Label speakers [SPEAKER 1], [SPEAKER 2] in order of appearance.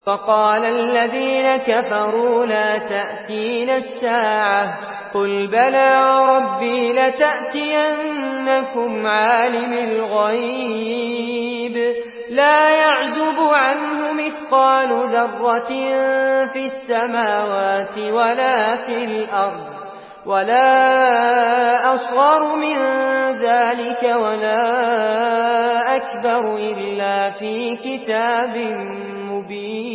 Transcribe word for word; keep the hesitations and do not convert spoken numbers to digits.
[SPEAKER 1] فقال الذين كفروا لا تأتينا الساعة قل بلى وربي لتأتينكم عالم الغيب لا يعزب عنه مثقال ذرة في السماوات ولا في الأرض ولا أصغر من ذلك ولا أكبر إلا في كتاب مبين.